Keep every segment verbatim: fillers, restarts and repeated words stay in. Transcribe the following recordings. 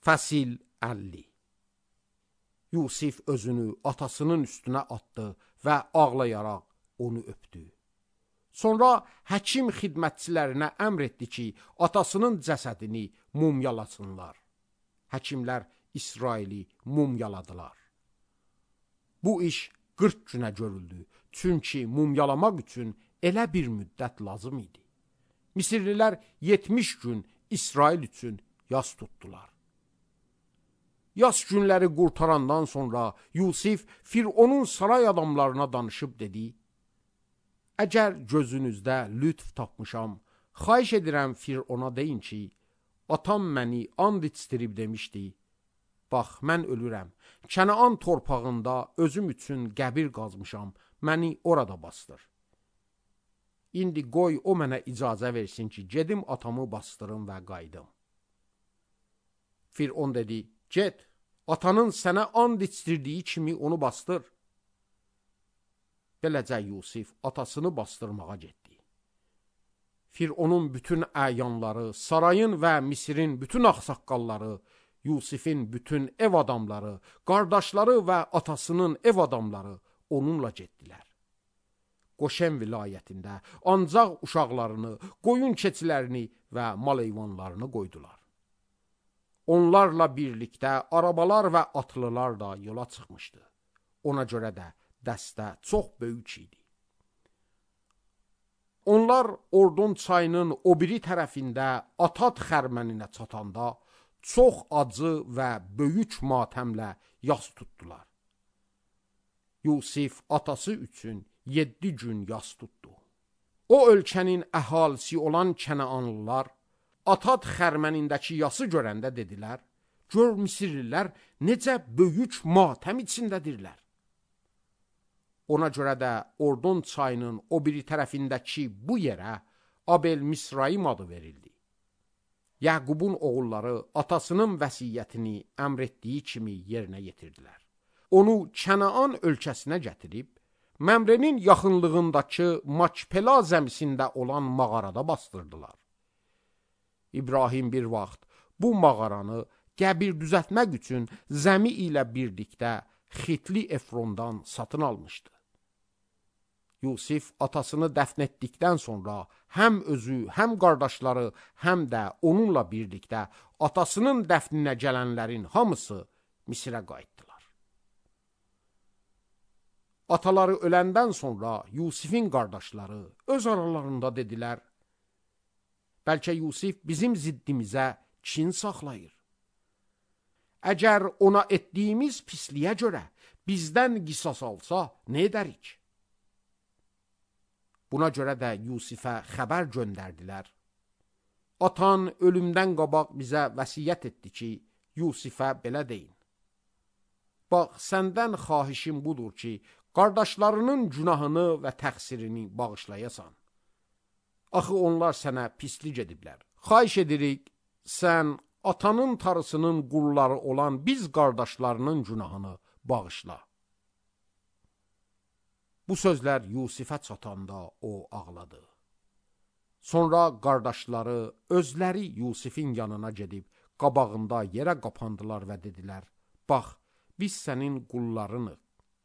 Fəsil əlli. Yusif özünü atasının üstünə atdı və ağlayaraq onu öpdü. Sonra həkim xidmətçilərinə əmr etdi ki, atasının cəsədini mumyalasınlar. Həkimlər İsraili mumyaladılar. Bu iş qırx günə görüldü, çünki mumyalamaq üçün elə bir müddət lazım idi. Misirlilər yetmiş gün İsrail üçün yas tutdular. Yas günləri qurtarandan sonra Yusif Fironun saray adamlarına danışıb dedi: Əgər gözünüzdə lütf tapmışam, xahiş edirəm Firona deyin ki, atam məni and içdirib demişdi: Bax, mən ölürəm, Kənaan torpağında özüm üçün qəbir qazmışam, məni orada bastır. İndi qoy o mənə icazə versin ki, gedim atamı bastırım və qaydım. Firon dedi: Get, atanın sənə and içdirdiyi kimi onu bastır. Beləcə Yusif atasını bastırmağa getdi. Fironun bütün əyanları, sarayın və Misirin bütün ağsaqqalları, Yusifin bütün ev adamları, qardaşları və atasının ev adamları onunla getdilər. Qoşen vilayətində ancaq uşaqlarını, qoyun keçilərini və mal heyvanlarını qoydular. Onlarla birlikdə arabalar və atlılar da yola çıxmışdı. Ona görə də dəstə çox böyük idi. Onlar Ordon çayının o biri tərəfində Atat xərməninə çatanda çox acı və böyük matəmlə yas tutdular. Yusif atası üçün yeddi gün yas tutdu. O ölkənin əhalisi olan Kənaanlılar Atat xərmənindəki yası görəndə dedilər: Gör Misirlilər necə böyük matəm içindədirlər. Ona görə də Ordon çayının o biri tərəfindəki bu yerə Abel Misraim adı verildi. Yaqubun oğulları atasının vəsiyyətini əmr etdiyi kimi yerinə yetirdilər. Onu Kənaan ölkəsinə gətirib, Məmrenin yaxınlığındakı Makpela zəmisində olan mağarada bastırdılar. İbrahim bir vaxt bu mağaranı qəbir düzəltmək üçün zəmi ilə birlikdə Xitli Efrondan satın almışdı. Yusif atasını dəfn etdikdən sonra həm özü, həm qardaşları, həm də onunla birlikdə atasının dəfninə gələnlərin hamısı Misirə qayıtdılar. Ataları öləndən sonra Yusifin qardaşları öz aralarında dedilər: Bəlkə Yusif bizim ziddimizə kin saxlayır. Əgər ona etdiyimiz pisliyə görə bizdən qisas alsa, nə edərik? Buna görə də Yusifə xəbər göndərdilər. Atan ölümdən qabaq bizə vəsiyyət etdi ki, Yusifə belə deyin: Bax, səndən xahişim budur ki, qardaşlarının günahını və təqsirini bağışlayasan. Axı onlar sənə pislik ediblər. Xahiş edirik, sən atanın tarısının qulları olan biz qardaşlarının günahını bağışla. Bu sözlər Yusifə çatanda o ağladı. Sonra qardaşları özləri Yusifin yanına gedib qabağında yerə qapandılar və dedilər: Bax, biz sənin qullarınıq.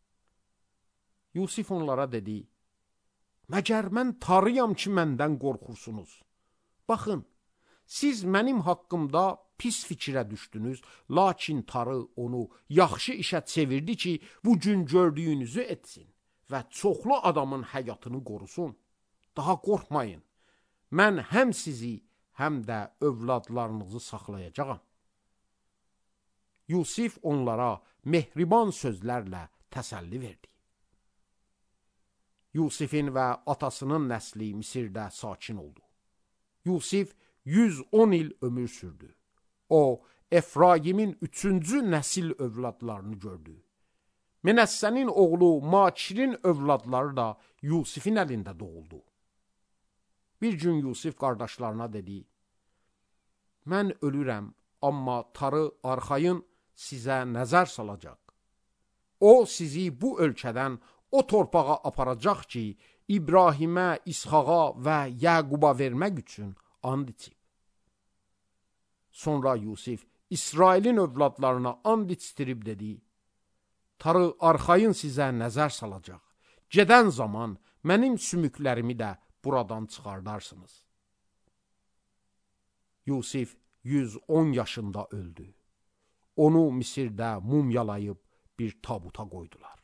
Yusif onlara dedi: Məgər mən tarıyam ki, məndən qorxursunuz? Baxın, siz mənim haqqımda pis fikrə düşdünüz, lakin tarı onu yaxşı işə çevirdi ki, bu gün gördüyünüzü etsin və çoxlu adamın həyatını qorusun. Daha qorxmayın, mən həm sizi, həm də övladlarınızı saxlayacağam. Yusif onlara mehriban sözlərlə təsəlli verdi. Yusifin və atasının nəsli Misirdə sakin oldu. Yusif yüz on il ömür sürdü. O, Efraimin üçüncü nəsil övladlarını gördü. Menəssənin oğlu Makirin övladları da Yusifin əlində doğuldu. Bir gün Yusif qardaşlarına dedi: Mən ölürəm, amma tarı arxayın sizə nəzər salacaq. O, sizi bu ölkədən o torpağa aparacaq ki, İbrahimə, İsxaqa və Yaquba vermək üçün and içib. Sonra Yusif İsrailin övladlarına and içdirib dedi, Tarı arxayın sizə nəzər salacaq. Gedən zaman mənim sümüklərimi də buradan çıxardarsınız. Yusif yüz on yaşında öldü. Onu Misirdə mumyalayıb bir tabuta qoydular.